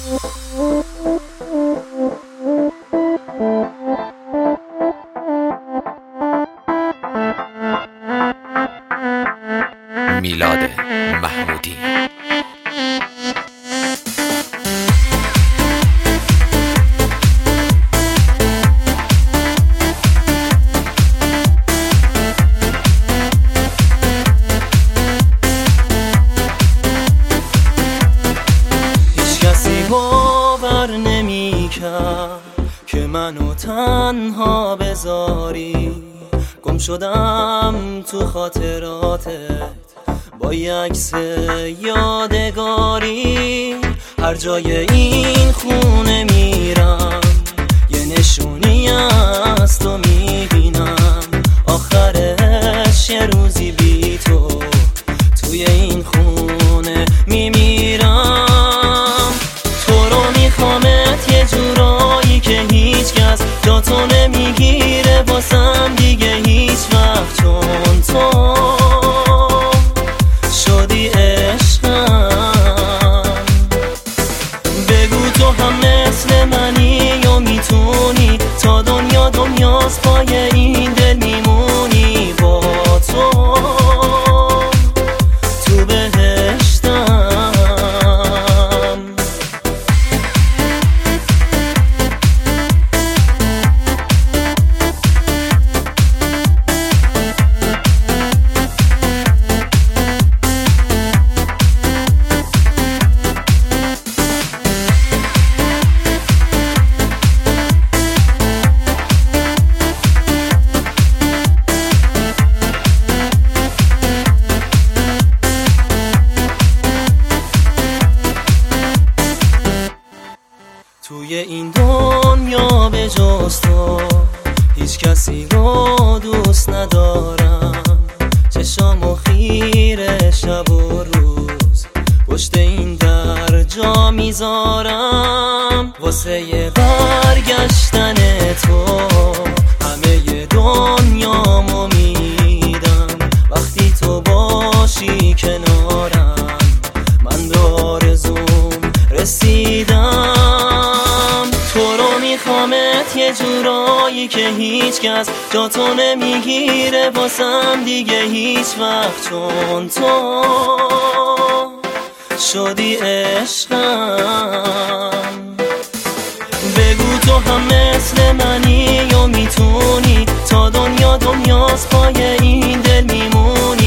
میلاد محمودی. هیچ کسی باور نمی‌کرد که منو تنها بذاری، گم شدم تو خاطراتت با یه عکس یادگاری. هر جای این خونه میرم یه نشونی از تو میبینم، آخرش یه روزی بی تو توی این خونه میمیرم. تو رو میخوامت یه جورایی که هیچ کس جا تو نمیگیره واسم دیگه هیچ وقت، چون تو شدی عشقم. بگو تو هم مثل منی و میتونی تا دنیاست پای این دل میمونی، با تو تو بهشتم. توی این دنیا به جز تو هیچ کسی رو دوست ندارم. چشامو خیره شب و روز پشت این در جا میذارم، واسه یه برگشتن تو همه دنیامو میدم. وقتی تو باشی کنارم من به آرزوم رسیدم. میخوامت یه جورایی که هیچ کس جا تو نمیگیره واسم دیگه هیچ وقت، چون تو شدی عشقم. بگو تو هم مثل منی و میتونی تا دنیاست پای این دل میمونی،